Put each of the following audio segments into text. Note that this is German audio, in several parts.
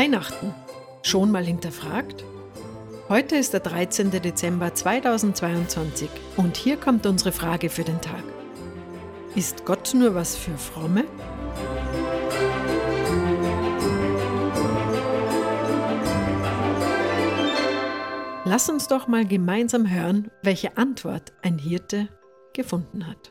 Weihnachten. Schon mal hinterfragt? Heute ist der 13. Dezember 2022 und hier kommt unsere Frage für den Tag. Ist Gott nur was für Fromme? Lass uns doch mal gemeinsam hören, welche Antwort ein Hirte gefunden hat.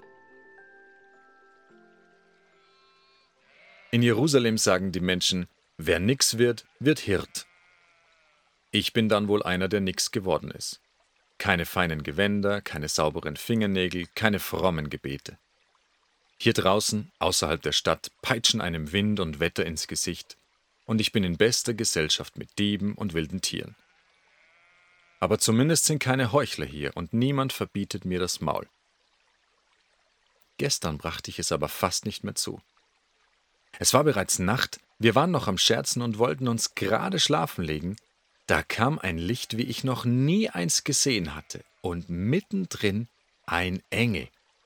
In Jerusalem sagen die Menschen, wer nix wird, wird Hirt. Ich bin dann wohl einer, der nix geworden ist. Keine feinen Gewänder, keine sauberen Fingernägel, keine frommen Gebete. Hier draußen, außerhalb der Stadt, peitschen einem Wind und Wetter ins Gesicht und ich bin in bester Gesellschaft mit Dieben und wilden Tieren. Aber zumindest sind keine Heuchler hier und niemand verbietet mir das Maul. Gestern brachte ich es aber fast nicht mehr zu. Es war bereits Nacht, wir waren noch am Scherzen und wollten uns gerade schlafen legen. Da kam ein Licht, wie ich noch nie eins gesehen hatte, und mittendrin ein Engel.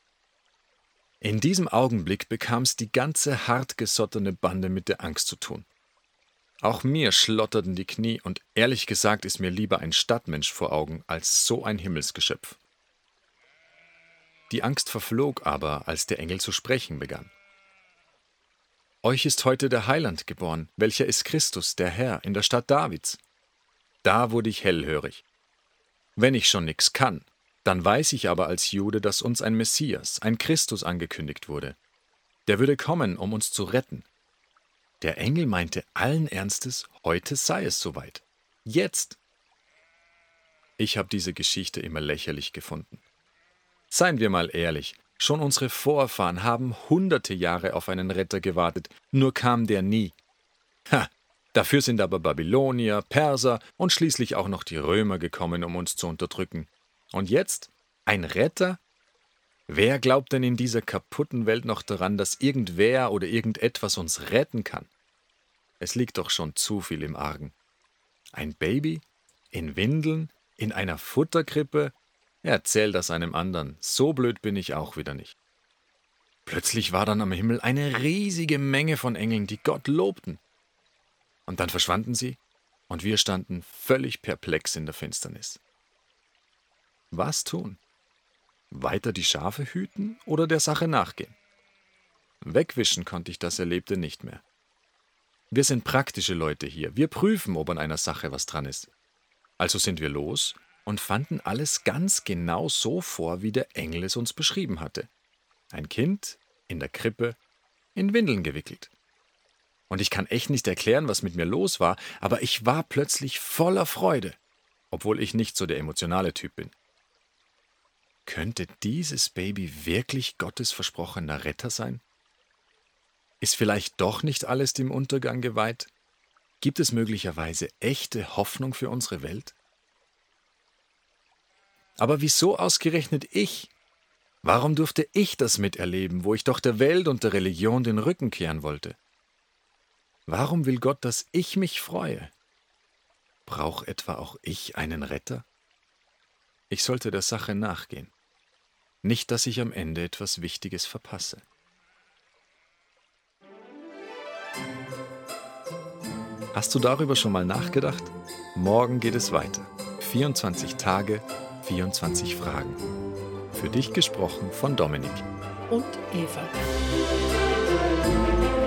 In diesem Augenblick bekam's die ganze hartgesottene Bande mit der Angst zu tun. Auch mir schlotterten die Knie und ehrlich gesagt ist mir lieber ein Stadtmensch vor Augen als so ein Himmelsgeschöpf. Die Angst verflog aber, als der Engel zu sprechen begann. Euch ist heute der Heiland geboren, welcher ist Christus, der Herr, in der Stadt Davids. Da wurde ich hellhörig. Wenn ich schon nix kann, dann weiß ich aber als Jude, dass uns ein Messias, ein Christus angekündigt wurde. Der würde kommen, um uns zu retten. Der Engel meinte allen Ernstes, heute sei es soweit. Jetzt. Ich habe diese Geschichte immer lächerlich gefunden. Seien wir mal ehrlich, schon unsere Vorfahren haben hunderte Jahre auf einen Retter gewartet, nur kam der nie. Dafür sind aber Babylonier, Perser und schließlich auch noch die Römer gekommen, um uns zu unterdrücken. Und jetzt? Ein Retter? Wer glaubt denn in dieser kaputten Welt noch daran, dass irgendwer oder irgendetwas uns retten kann? Es liegt doch schon zu viel im Argen. Ein Baby? In Windeln? In einer Futterkrippe? Erzähl das einem anderen, so blöd bin ich auch wieder nicht. Plötzlich war dann am Himmel eine riesige Menge von Engeln, die Gott lobten. Und dann verschwanden sie und wir standen völlig perplex in der Finsternis. Was tun? Weiter die Schafe hüten oder der Sache nachgehen? Wegwischen konnte ich das Erlebte nicht mehr. Wir sind praktische Leute hier, wir prüfen, ob an einer Sache was dran ist. Also sind wir los und fanden alles ganz genau so vor, wie der Engel es uns beschrieben hatte. Ein Kind in der Krippe, in Windeln gewickelt. Und ich kann echt nicht erklären, was mit mir los war, aber ich war plötzlich voller Freude, obwohl ich nicht so der emotionale Typ bin. Könnte dieses Baby wirklich Gottes versprochener Retter sein? Ist vielleicht doch nicht alles dem Untergang geweiht? Gibt es möglicherweise echte Hoffnung für unsere Welt? Aber wieso ausgerechnet ich? Warum durfte ich das miterleben, wo ich doch der Welt und der Religion den Rücken kehren wollte? Warum will Gott, dass ich mich freue? Braucht etwa auch ich einen Retter? Ich sollte der Sache nachgehen. Nicht, dass ich am Ende etwas Wichtiges verpasse. Hast du darüber schon mal nachgedacht? Morgen geht es weiter. 24 Tage, 24 Fragen. Für dich gesprochen von Dominik und Eva.